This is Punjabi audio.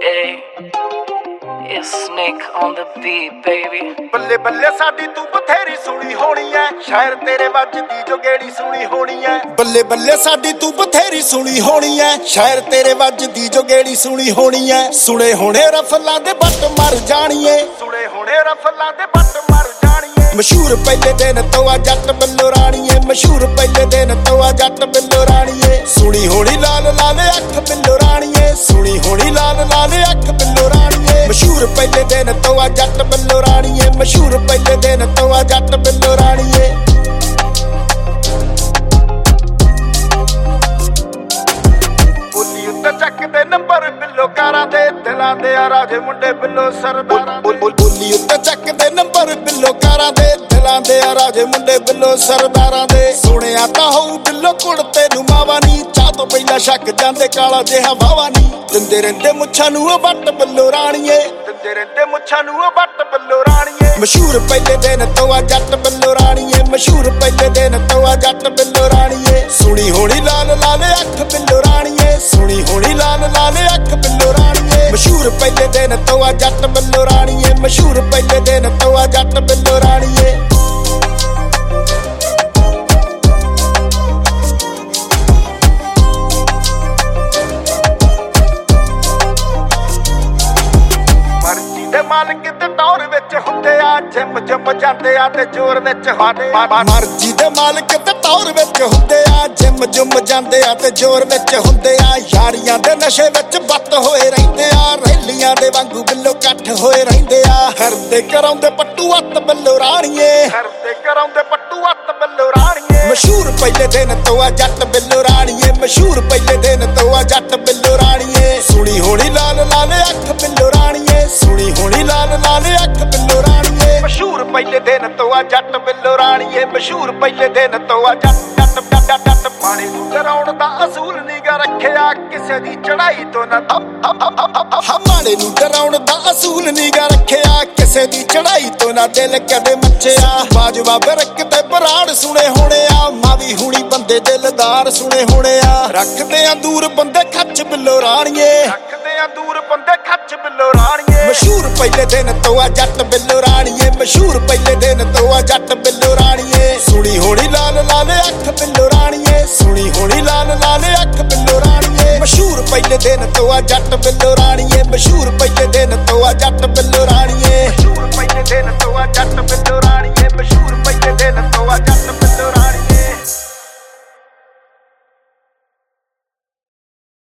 Hey, it's Snake on the beat, baby. ਬੱਲੇ ਬੱਲੇ ਸਾਡੀ ਤੂੰ ਬਥੇਰੀ ਸੁਣੀ ਹੋਣੀ ਐ, ਸ਼ਾਇਰ ਤੇਰੇ ਵੱਜਦੀ ਜੋ ਗੇੜੀ ਸੁਣੀ ਹੋਣੀ ਐ। ਬੱਲੇ ਬੱਲੇ ਸਾਡੀ ਤੂੰ ਬਥੇਰੀ ਸੁਣੀ ਹੋਣੀ ਐ, ਸ਼ਾਇਰ ਤੇਰੇ ਵੱਜਦੀ ਜੋ ਗੇੜੀ ਸੁਣੀ ਹੋਣੀ ਐ। ਸੁਣੇ ਹੋਣੇ ਰਫਲਾਂ ਦੇ ਬੱਟ ਮਰ ਜਾਣੀਏ, ਸੁਣੇ ਹੋਣੇ ਰਫਲਾਂ ਦੇ ਬੱਟ ਮਰ ਜਾਣੀਏ। ਮਸ਼ਹੂਰ ਪਹਿਲੇ ਦਿਨ ਤੋਂ ਆ ਜੱਟ ਬਿੱਲੋ ਰਾਣੀਏ, ਮਸ਼ਹੂਰ ਪਹਿਲੇ ਦਿਨ ਤੋਂ ਆ ਜੱਟ ਬਿੱਲੋ ਰਾਣੀਏ। ਸੁਣੀ ਹੋਣੀ ਲਾਲ ਲਾਲ ਅੱਖ ਬਿੱਲੋ ਰਾਣੀਏ, ਸੁਣੀ ਹੋਣੀ ਲਾਲ ਲਾਲ ਅੱਖ ਬਿੱਲੋ ਰਾਣੀਏ। ਮਸ਼ਹੂਰ ਪਹਿਲੇ ਦਿਨ ਤੋਂ ਆ ਜੱਟ ਬਿੱਲੋ ਰਾਣੀਏ, ਮਸ਼ਹੂਰ ਪਹਿਲੇ ਦਿਨ ਤੋਂ ਆ ਜੱਟ ਬਿੱਲੋ ਰਾਣੀਏ। ਬੋਲੀ ਉੱਤੇ ਚੱਕਦੇ ਨੰਬਰ ਬਿੱਲੋ ਕਾਰਾਂ ਦੇ, ਦਿਲਾਂ ਦੇ ਆ ਰਾਜੇ ਮੁੰਡੇ ਬਿੱਲੋ ਸਰਦਾਰਾਂ ਦੇ। ਬੋਲੀ ਉੱਤੇ ਚੱਕਦੇ ਨੰਬਰ ਬਿੱਲੋ ਕਾਰਾਂ ਦੇ, ਦਿਲਾਂ ਦੇ ਆ ਰਾਜੇ ਮੁੰਡੇ ਬਿੱਲੋ ਸਰਦਾਰਾਂ ਦੇ। ਸੁਣਿਆ ਤਾਂ ਹੋਊ ਬਿੱਲੋ ਕੁੜਤੇ ਨੂੰ ਮਾਵਾ ਨੀ, ਚਾਹ ਤੋਂ ਪਹਿਲਾਂ ਛੱਕ ਜਾਂਦੇ ਕਾਲਾ ਜਿਹਾ ਵਾਵਾ ਨੀ। ਦਿੰਦੇ ਰਹਿੰਦੇ ਮੁੱਛਾਂ ਨੂੰ ਵੱਟ ਬਿੱਲੋ ਰਾਣੀਏ, ਦਿੰਦੇ ਰਹਿੰਦੇ ਮੁੱਛਾਂ ਨੂੰ ਵੱਟ ਬਿੱਲੋ ਰਾਣੀਏ। ਮਸ਼ਹੂਰ ਪਹਿਲੇ ਦਿਨ ਤੋਂ ਆ ਜੱਟ ਬਿੱਲੋ ਰਾਣੀਏ, ਮਸ਼ਹੂਰ ਪਹਿਲੇ ਦਿਨ ਤੋਂ ਆ ਜੱਟ ਬਿੱਲੋ ਰਾਣੀਏ। ਸੁਣੀ ਹੋਣੀ ਲਾਲ ਲਾਲ ਅੱਖ ਬਿੱਲੋ ਰਾਣੀਏ, ਸੁਣੀ ਹੋਣੀ ਲਾਲ ਲਾਲ ਅੱਖ ਬਿੱਲੋ ਰਾਣੀਏ। ਮਸ਼ਹੂਰ ਪਹਿਲੇ ਦਿਨ ਤੋਂ ਆ ਜੱਟ ਬਿੱਲੋ ਰਾਣੀਏ, ਮਸ਼ਹੂਰ ਪਹਿਲੇ ਦਿਨ ਤੋਂ ਆ ਜੱਟ ਬਿੱਲੋ ਰਾਣੀਏ। ਮਾਲਕ ਤੇ ਟੌਰ ਵਿੱਚ ਹੁੰਦੇ ਆ, ਜਿਮ ਜਿਮ ਜਾਂਦੇ ਆ ਤੇ ਜ਼ੋਰ ਵਿੱਚ ਸਾਡੇ। ਮਰਜ਼ੀ ਦੇ ਮਾਲਕ ਤੇ ਟੌਰ ਵਿੱਚ ਹੁੰਦੇ ਆ, ਜਿਮ ਜਿਮ ਜਾਂਦੇ ਆ ਤੇ ਜ਼ੋਰ ਵਿੱਚ ਹੁੰਦੇ ਆ। ਯਾਰੀਆਂ ਦੇ ਨਸ਼ੇ ਵਿੱਚ ਬੱਤ ਹੋਏ ਰਹਿੰਦੇ ਆ, ਰੈਲੀਆਂ ਦੇ ਵਾਂਗੂ ਬਿੱਲੋ ਇਕੱਠ ਹੋਏ ਰਹਿੰਦੇ ਆ। ਹਰਦੇ ਕਰਾਉਂਦੇ ਪੱਟੂ ਹੱਥ ਬਿੱਲੋ ਰਾਣੀਏ, ਹਰਦੇ ਕਰਾਉਂਦੇ ਪੱਟੂ ਹੱਥ ਬਿੱਲੋ ਰਾਣੀਏ। ਮਸ਼ਹੂਰ ਪਹਿਲੇ ਦਿਨ ਤੋਂ ਆ ਜੱਟ ਬਿੱਲੋ ਰਾਣੀਏ, ਮਸ਼ਹੂਰ ਪਹਿਲੇ ਦਿਨ ਤੋਂ ਆ ਜੱਟ ਬਿੱਲੋ ਰਾਣੀਏ। ਸੁਣੀ ਹੋਣੀ ਲਾਲ ਲਾਲ ਅੱਖ ਬਿੱਲੋ ਰਾਣੀਏ, ਸੁਣੀ ਹੋਣੀ ਲਾਲ ਲਾਲ ਅੱਖ ਬਿੱਲੋ ਰਾਣੀਏ। ਮਸ਼ਹੂਰ ਪਹਿਲੇ ਦਿਨ ਤੋਂ ਆ ਜੱਟ ਬਿੱਲੋ ਰਾਣੀਏ, ਮਸ਼ਹੂਰ ਪਹਿਲੇ ਦਿਨ ਤੋਂ ਆ ਜੱਟ ਜੱਟ। ਪਾਣੀ ਨੂੰ ਡਰਾਉਣ ਦਾ ਅਸੂਲ ਨੀਗਾ ਰੱਖਿਆ, ਕਿਸੇ ਦੀ ਚੜਾਈ ਤੋਂ ਨਾ ਮਾਣੇ ਨੂੰ ਡਰਾਉਣ ਦਾ ਅਸੂਲ ਨੀਗਾ ਰੱਖਿਆ, ਕਿਸੇ ਦੀ ਚੜਾਈ ਤੋਂ ਨਾ ਦਿਲ ਕਦੇ ਮੱਚਿਆ। ਬਾਜਵਾ ਬਰਕ ਤੇ ਬਰਾੜ ਸੁਣੇ ਹੋਣੇ ਆ, ਮਾਵੀ ਹੁਣੀ ਬੰਦੇ ਦਿਲਦਾਰ ਸੁਣੇ ਹੋਣੇ ਆ। ਰੱਖਦੇ ਆ ਦੂਰ ਬੰਦੇ ਖੱਚ ਬਿੱਲੋ ਰਾਣੀਏ, ਰੱਖਦੇ ਆ ਦੂਰ ਬੰਦੇ ਖੱਚ ਬਿੱਲੋ ਰਾਣੀਏ। ਮਸ਼ਹੂਰ ਪਹਿਲੇ ਦਿਨ ਤੋਂ ਆ ਜੱਟ ਬਿੱਲੋ ਰਾਣੀਏ, ਮਸ਼ਹੂਰ ਪਹਿਲੇ ਦਿਨ ਤੋਂ ਆ ਜੱਟ ਬਿੱਲੋ ਰਾਣੀਏ। ਸੁਣੀ ਹੋਣੀ ਲਾਲ ਲਾਲ ਅੱਖ ਬਿੱਲੋ ਰਾਣੀਏ, ਸੁਣੀ ਹੋਣੀ ਲਾਲ ਲਾਲ ਅੱਖ ਬਿੱਲੋ ਰਾਣੀਏ। ਮਸ਼ਹੂਰ ਪਹਿਲੇ ਦਿਨ ਤੋਂ ਆ ਜੱਟ ਬਿੱਲੋ ਰਾਣੀਏ, ਮਸ਼ਹੂਰ ਪਹਿਲੇ ਦਿਨ ਤੋਂ ਆ ਜੱਟ ਬਿੱਲੋ ਰਾਣੀਏ, ਮਸ਼ਹੂਰ ਪਹਿਲੇ ਦਿਨ ਤੋਂ ਆ ਜੱਟ ਬਿੱਲੋ